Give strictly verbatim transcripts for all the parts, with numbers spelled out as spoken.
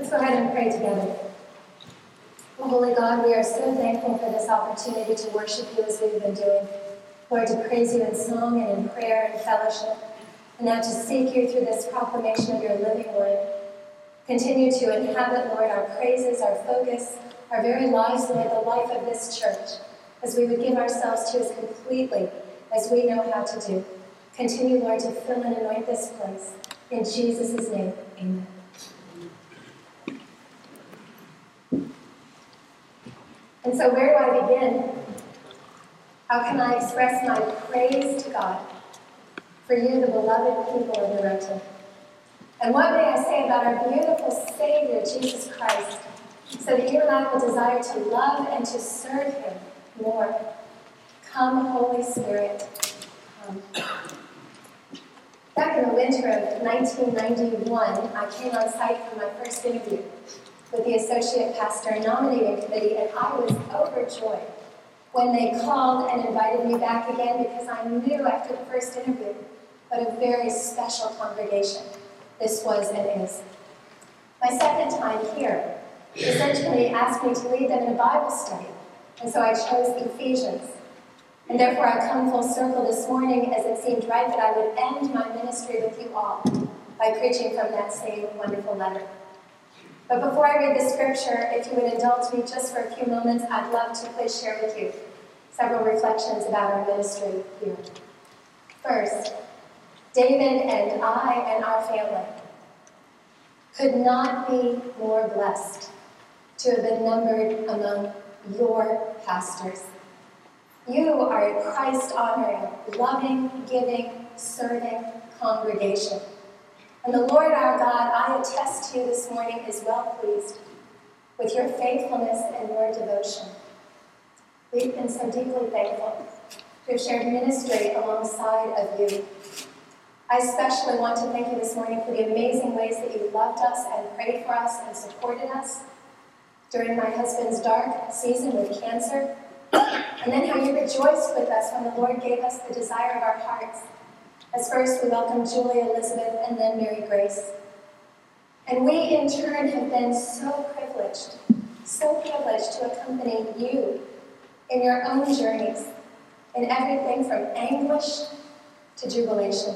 Let's go ahead and pray together. Oh, Holy God, we are so thankful for this opportunity to worship you as we've been doing. Lord, to praise you in song and in prayer and fellowship, and now to seek you through this proclamation of your living word. Continue to inhabit, Lord, our praises, our focus, our very lives, Lord, the life of this church, as we would give ourselves to as completely as we know how to do. Continue, Lord, to fill and anoint this place. In Jesus' name, amen. And so where do I begin? How can I express my praise to God for you, the beloved people of Noroto? And what may I say about our beautiful Savior, Jesus Christ, so that you and I will desire to love and to serve him more? Come, Holy Spirit, come. Back in the winter of nineteen ninety-one, I came on site for my first interview with the Associate Pastor Nominating Committee, and I was overjoyed when they called and invited me back again, because I knew after the first interview what a very special congregation this was and is. My second time here, the search committee asked me to lead them in a Bible study, and so I chose Ephesians. And therefore I come full circle this morning, as it seemed right that I would end my ministry with you all by preaching from that same wonderful letter. But before I read the scripture, if you would indulge me just for a few moments, I'd love to please share with you several reflections about our ministry here. First, David and I and our family could not be more blessed to have been numbered among your pastors. You are a Christ-honoring, loving, giving, serving congregation. And the Lord our God, I attest to you this morning, is well pleased with your faithfulness and your devotion. We've been so deeply thankful to have shared ministry alongside of you. I especially want to thank you this morning for the amazing ways that you loved us and prayed for us and supported us during my husband's dark season with cancer, and then how you rejoiced with us when the Lord gave us the desire of our hearts. As first we welcomed Julie Elizabeth and then Mary Grace. And we in turn have been so privileged, so privileged to accompany you in your own journeys, in everything from anguish to jubilation.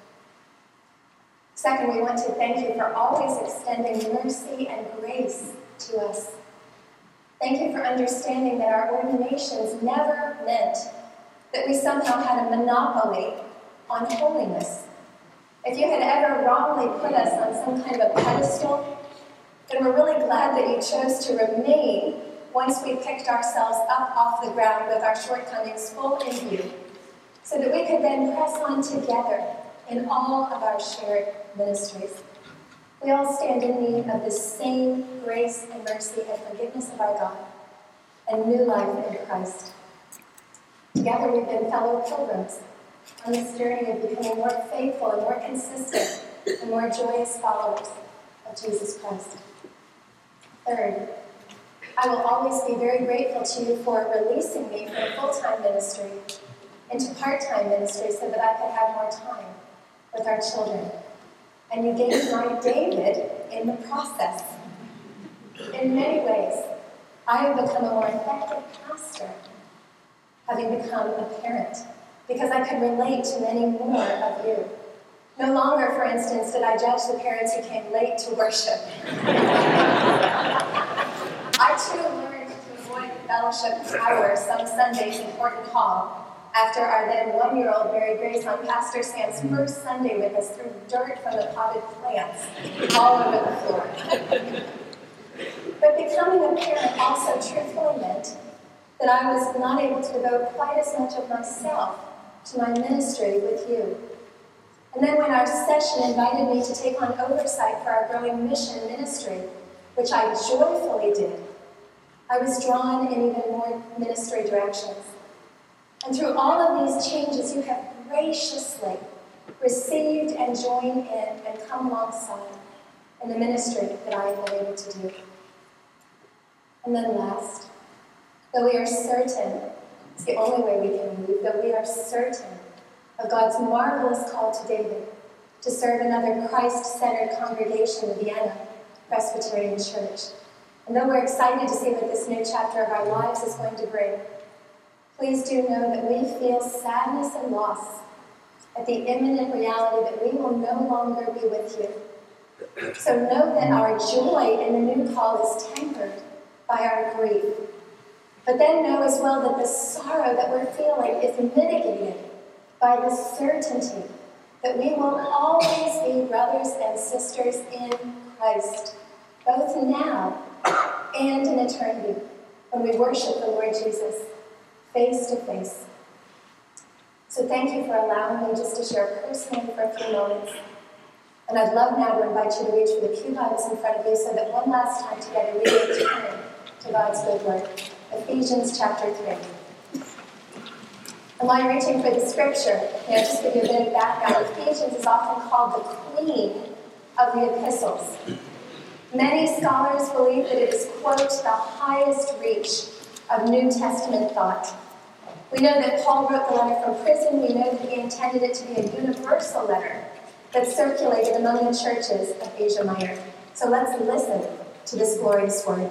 Second, we want to thank you for always extending mercy and grace to us. Thank you for understanding that our ordinations never meant that we somehow had a monopoly on holiness. If you had ever wrongly put us on some kind of a pedestal, then we're really glad that you chose to remain once we picked ourselves up off the ground with our shortcomings full in view, so that we could then press on together in all of our shared ministries. We all stand in need of the same grace and mercy and forgiveness of our God and new life in Christ. Together we've been fellow pilgrims on this journey of becoming more faithful and more consistent and more joyous followers of Jesus Christ. Third, I will always be very grateful to you for releasing me from full-time ministry into part-time ministry so that I could have more time with our children. And you gave my David in the process. In many ways, I have become a more effective pastor, having become a parent, because I could relate to many more of you. No longer, for instance, did I judge the parents who came late to worship. I too learned to avoid the fellowship hour some Sundays in Horton Hall after our then one-year-old Mary Grace on Pastor Sam's first Sunday with us threw dirt from the potted plants all over the floor. But becoming a parent also truthfully meant that I was not able to devote quite as much of myself to my ministry with you. And then when our session invited me to take on oversight for our growing mission ministry, which I joyfully did, I was drawn in even more ministry directions. And through all of these changes, you have graciously received and joined in and come alongside in the ministry that I have been able to do. And then last, though we are certain, it's the only way we can move, though we are certain of God's marvelous call to David to serve another Christ-centered congregation in Vienna, Presbyterian Church. And though we're excited to see what this new chapter of our lives is going to bring, please do know that we feel sadness and loss at the imminent reality that we will no longer be with you. So know that our joy in the new call is tempered by our grief. But then know as well that the sorrow that we're feeling is mitigated by the certainty that we will always be brothers and sisters in Christ, both now and in eternity, when we worship the Lord Jesus face to face. So thank you for allowing me just to share personally for a few moments. And I'd love now to invite you to reach for the pew Bibles in front of you so that one last time together we may turn to God's good word. Ephesians chapter three. And while you're reaching for the scripture, you know, just to give you a bit of background, Ephesians is often called the queen of the epistles. Many scholars believe that it is, quote, the highest reach of New Testament thought. We know that Paul wrote the letter from prison. We know that he intended it to be a universal letter that circulated among the churches of Asia Minor. So let's listen to this glorious word.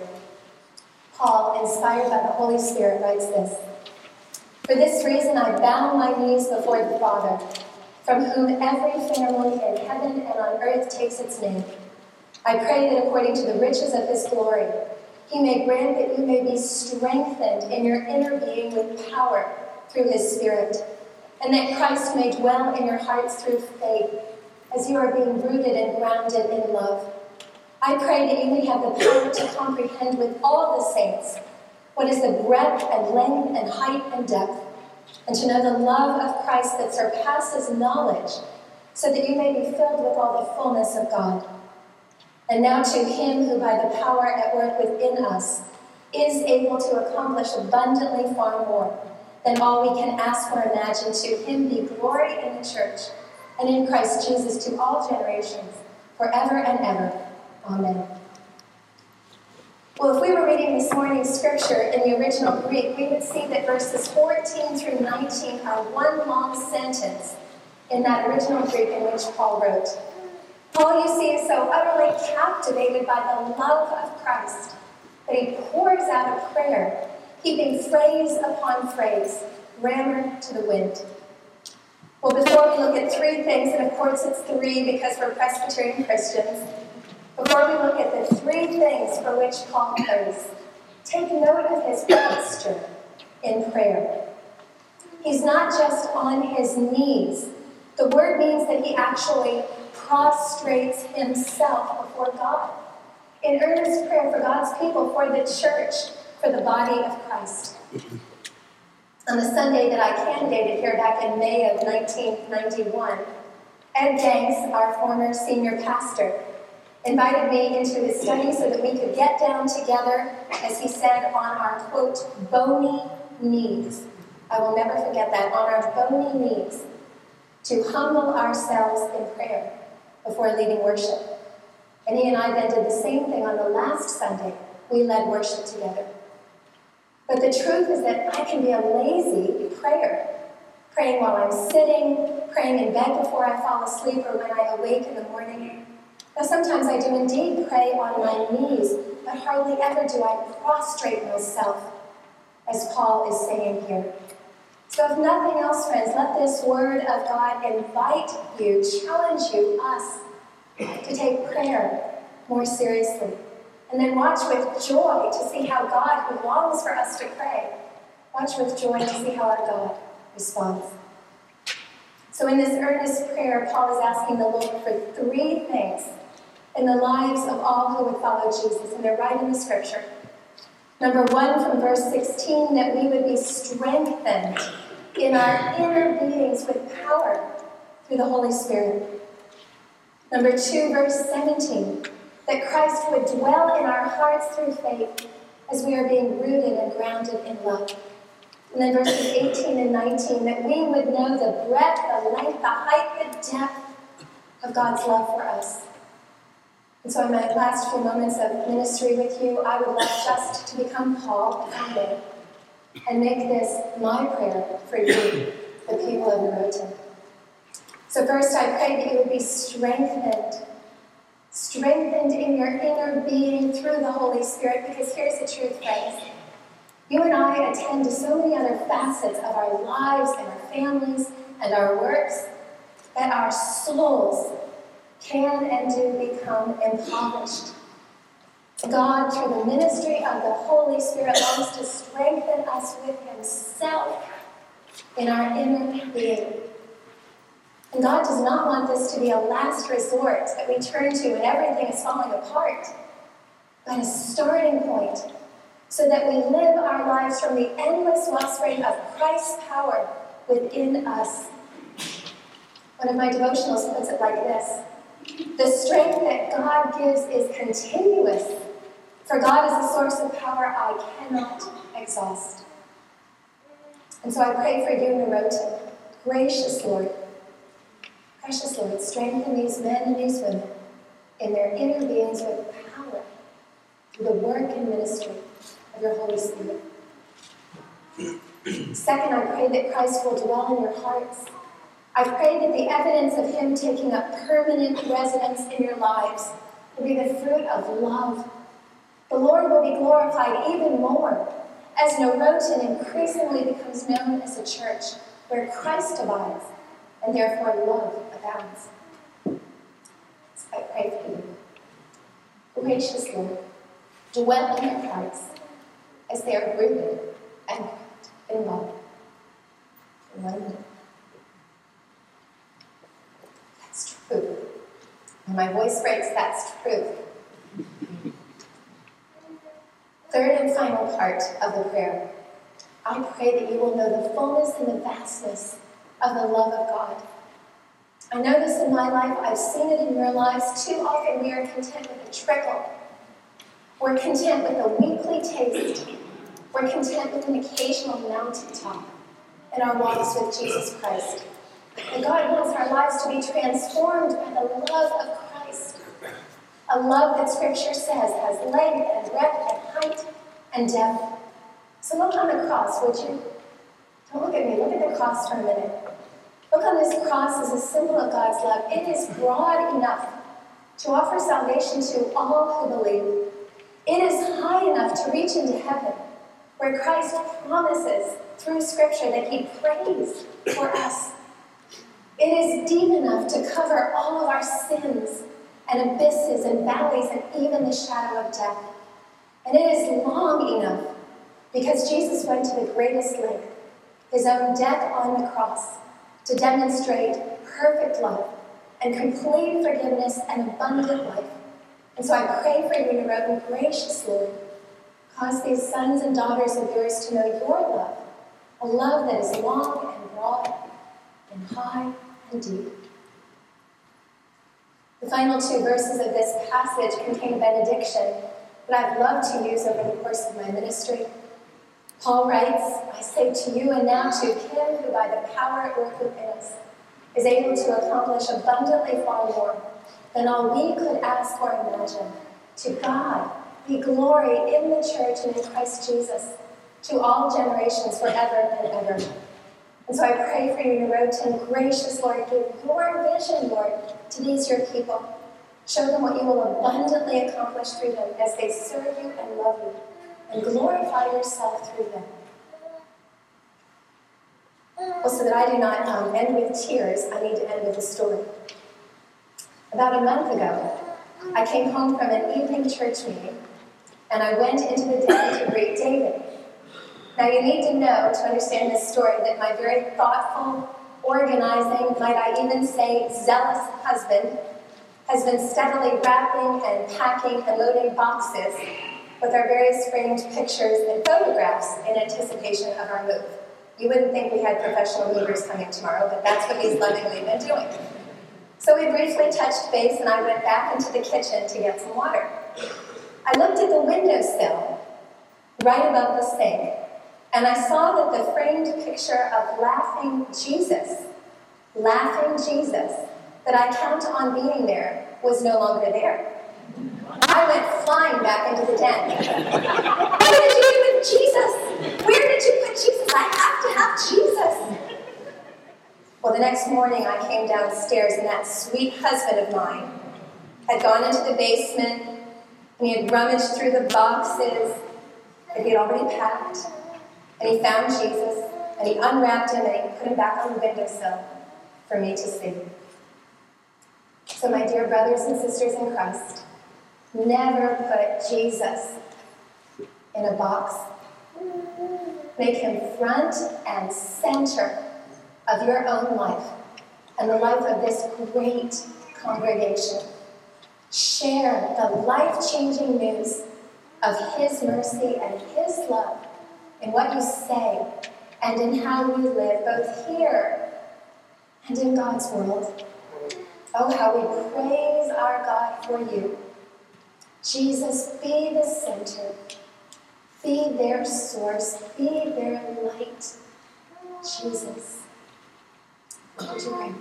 Paul, inspired by the Holy Spirit, writes this: For this reason I bow my knees before the Father, from whom every family in heaven and on earth takes its name. I pray that according to the riches of his glory, he may grant that you may be strengthened in your inner being with power through his Spirit, and that Christ may dwell in your hearts through faith, as you are being rooted and grounded in love. I pray that you may have the power to comprehend with all the saints what is the breadth and length and height and depth, and to know the love of Christ that surpasses knowledge, so that you may be filled with all the fullness of God. And now to him who by the power at work within us is able to accomplish abundantly far more than all we can ask or imagine, to him be glory in the church and in Christ Jesus to all generations, forever and ever. Amen. Well, if we were reading this morning's scripture in the original Greek, we would see that verses fourteen through nineteen are one long sentence in that original Greek in which Paul wrote. Paul, you see, is so utterly captivated by the love of Christ that he pours out a prayer, heaping phrase upon phrase, grammar to the wind. Well, before we look at three things, and of course it's three because we're Presbyterian Christians, before we look at the three things for which Paul prays, take note of his posture in prayer. He's not just on his knees. The word means that he actually prostrates himself before God in earnest prayer for God's people, for the church, for the body of Christ. On the Sunday that I candidated here back in May of nineteen ninety-one, Ed Danks, our former senior pastor, invited me into his study so that we could get down together, as he said, on our, quote, bony knees. I will never forget that, on our bony knees, to humble ourselves in prayer before leading worship. And he and I then did the same thing on the last Sunday. We led worship together. But the truth is that I can be a lazy prayer, praying while I'm sitting, praying in bed before I fall asleep, or when I awake in the morning. Now, sometimes I do indeed pray on my knees, but hardly ever do I prostrate myself, as Paul is saying here. So if nothing else, friends, let this word of God invite you, challenge you, us, to take prayer more seriously. And then watch with joy to see how God, who longs for us to pray, watch with joy to see how our God responds. So in this earnest prayer, Paul is asking the Lord for three things in the lives of all who would follow Jesus, and they're right in the scripture. Number one, from verse sixteen, that we would be strengthened in our inner beings with power through the Holy Spirit. Number two, verse seventeen, that Christ would dwell in our hearts through faith as we are being rooted and grounded in love. And then verses eighteen and nineteen, that we would know the breadth, the length, the height, the depth of God's love for us. And so in my last few moments of ministry with you, I would love just to become Paul, if I may, and make this my prayer for you, the people of Noroton. So first, I pray that you would be strengthened, strengthened in your inner being through the Holy Spirit, because here's the truth, friends. You and I attend to so many other facets of our lives and our families and our works that our souls can and do become impoverished. God, through the ministry of the Holy Spirit, longs to strengthen us with himself in our inner being. And God does not want this to be a last resort that we turn to when everything is falling apart, but a starting point so that we live our lives from the endless wellspring of Christ's power within us. One of my devotionals puts it like this: the strength that God gives is continuous, for God is a source of power I cannot exhaust. And so I pray for you, Norotan. Gracious Lord, precious Lord, strengthen these men and these women in their inner beings with power through the work and ministry of your Holy Spirit. Second, I pray that Christ will dwell in your hearts. I pray that the evidence of him taking up permanent residence in your lives will be the fruit of love. The Lord will be glorified even more as Norotan increasingly becomes known as a church where Christ abides and therefore love abounds. So I pray for you. Gracious Lord, dwell in their hearts as they are rooted and kept in love. In one minute. That's true. When my voice breaks, that's true. Third and final part of the prayer. I pray that you will know the fullness and the vastness of the love of God. I know this in my life. I've seen it in your lives. Too often we are content with a trickle. We're content with a weekly taste. We're content with an occasional mountaintop in our walks with Jesus Christ. And God wants our lives to be transformed by the love of Christ. A love that Scripture says has length and breadth and height and depth. So look on the cross, would you? Don't look at me. Look at the cross for a minute. Look on this cross as a symbol of God's love. It is broad enough to offer salvation to all who believe. It is high enough to reach into heaven, where Christ promises through Scripture that he prays for us. It is deep enough to cover all of our sins and abysses and valleys and even the shadow of death. And it is long enough because Jesus went to the greatest length, his own death on the cross, to demonstrate perfect love and complete forgiveness and abundant life. And so I pray for you, Norotan, gracious Lord, cause these sons and daughters of yours to know your love, a love that is long and broad and high and deep. The final two verses of this passage contain a benediction that I've loved to use over the course of my ministry. Paul writes, I say to you and now to him who by the power at work within us is able to accomplish abundantly far more than all we could ask or imagine. To God be glory in the church and in Christ Jesus to all generations forever and ever. And so I pray for you, Norotan, gracious Lord, give your vision, Lord, to these your people. Show them what you will abundantly accomplish through them as they serve you and love you, and glorify yourself through them. Well, so that I do not um, end with tears, I need to end with a story. About a month ago, I came home from an evening church meeting, and I went into the den to greet David. Now, you need to know, to understand this story, that my very thoughtful, organizing, might I even say zealous husband has been steadily wrapping and packing and loading boxes with our various framed pictures and photographs in anticipation of our move. You wouldn't think we had professional movers coming tomorrow, but that's what he's lovingly been doing. So we briefly touched base, and I went back into the kitchen to get some water. I looked at the windowsill right above the sink, and I saw that the framed picture of laughing Jesus, laughing Jesus, that I count on being there, was no longer there. I went flying back into the den. What did you do with Jesus? Where did you put Jesus? I have to have Jesus. Well, the next morning I came downstairs, and that sweet husband of mine had gone into the basement and he had rummaged through the boxes that he had already packed, and he found Jesus, and he unwrapped him and he put him back on the windowsill for me to see. So my dear brothers and sisters in Christ, never put Jesus in a box. Make him front and center of your own life and the life of this great congregation. Share the life-changing news of his mercy and his love in what you say and in how you live, both here and in God's world. Oh, how we praise our God for you. Jesus, be the center. Be their source. Be their light. Jesus, would you pray?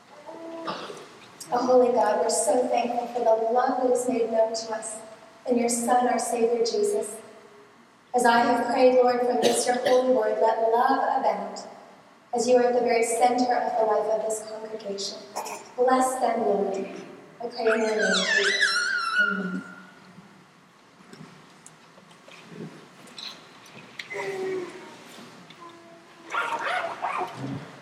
Oh, holy God, we're so thankful for the love that is made known to us in your Son, our Savior, Jesus. As I have prayed, Lord, from this your holy word, let love abound, as you are at the very center of the life of this congregation. Bless them, Lord. I pray in your name, Jesus. Amen.